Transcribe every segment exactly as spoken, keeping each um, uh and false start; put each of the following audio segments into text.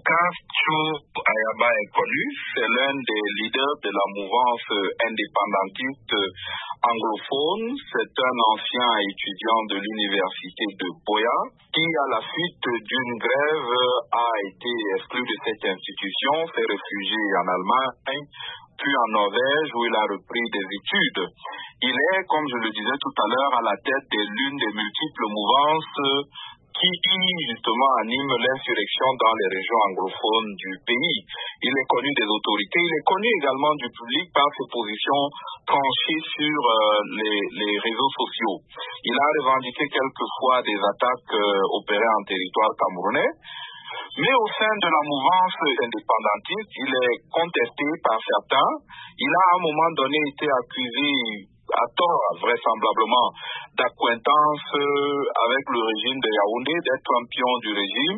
Lucas Cho Ayaba est connu, c'est l'un des leaders de la mouvance indépendantiste anglophone. C'est un ancien étudiant de l'université de Boya qui, à la suite d'une grève, a été exclu de cette institution, s'est réfugié en Allemagne, puis en Norvège où il a repris des études. Il est, comme je le disais tout à l'heure, à la tête de l'une des multiples mouvances qui justement anime l'insurrection dans les régions anglophones du pays. Il est connu des autorités, il est connu également du public par ses positions tranchées sur euh, les, les réseaux sociaux. Il a revendiqué quelquefois des attaques euh, opérées en territoire camerounais. Mais au sein de la mouvance indépendantiste, il est contesté par certains. Il a à un moment donné été accusé à tort, vraisemblablement, d'acquaintance avec le régime de Yaoundé, d'être un pion du régime.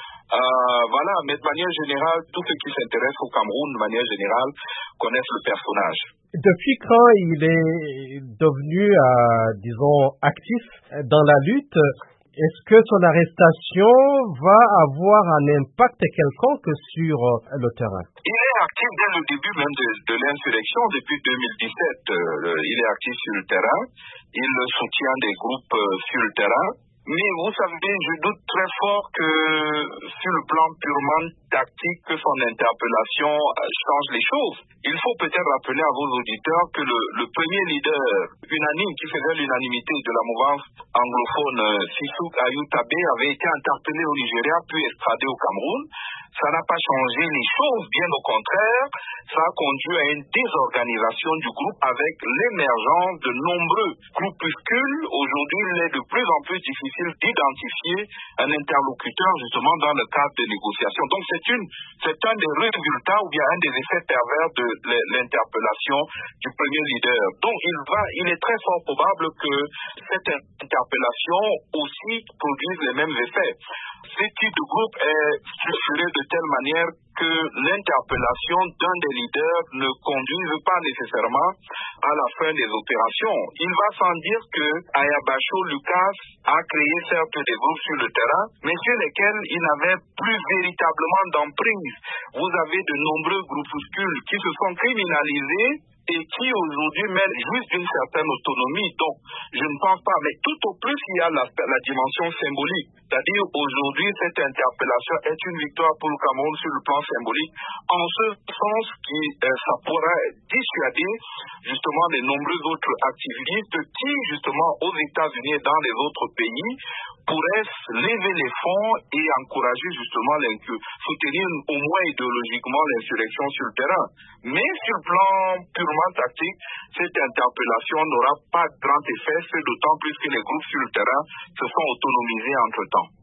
Euh, voilà, mais de manière générale, tous ceux qui s'intéressent au Cameroun, de manière générale, connaissent le personnage. Depuis quand il est devenu, euh, disons, actif dans la lutte, est-ce que son arrestation va avoir un impact quelconque sur euh, le terrain? Il est actif dès le début même de, de l'insurrection, depuis deux mille dix-sept. Euh, il est actif sur le terrain. Il soutient des groupes euh, sur le terrain. Mais vous savez, je doute très fort que sur le plan purement tactique, que son interpellation change les choses. Il faut peut-être rappeler à vos auditeurs que le, le premier leader unanime qui faisait l'unanimité de la mouvance anglophone, Sissou Ayou Tabé, avait été interpellé au Nigeria puis extradé au Cameroun. Ça n'a pas changé les choses, bien au contraire, ça a conduit à une désorganisation du groupe avec l'émergence de nombreux groupuscules. Aujourd'hui, il est de plus en plus difficile d'identifier un interlocuteur justement dans le cadre des négociations. Donc c'est une, c'est un des résultats ou bien un des effets pervers de l'interpellation du premier leader. Donc il va, il est très fort probable que cette interpellation aussi produise les mêmes effets. Ce type de groupe est structuré de telle manière que l'interpellation d'un des leaders ne conduise pas nécessairement à la fin des opérations. Il va sans dire que Ayabacho Lucas a créé certes des groupes sur le terrain, mais sur lesquels il n'avait plus véritablement d'emprise. Vous avez de nombreux groupuscules qui se sont criminalisés et qui aujourd'hui mènent juste d'une certaine autonomie. Donc, je ne pense pas, mais tout au plus, il y a la, la dimension symbolique. C'est-à-dire, aujourd'hui, cette interpellation est une victoire pour le Cameroun sur le plan symbolique, en ce sens que euh, ça pourrait dissuader justement les nombreux autres activistes qui, justement, aux États-Unis et dans les autres pays, pourraient lever les fonds et encourager justement, soutenir au moins idéologiquement l'insurrection sur le terrain. Mais sur le plan purement tactique, cette interpellation n'aura pas grand effet, c'est d'autant plus que les groupes sur le terrain se sont autonomisés entre-temps.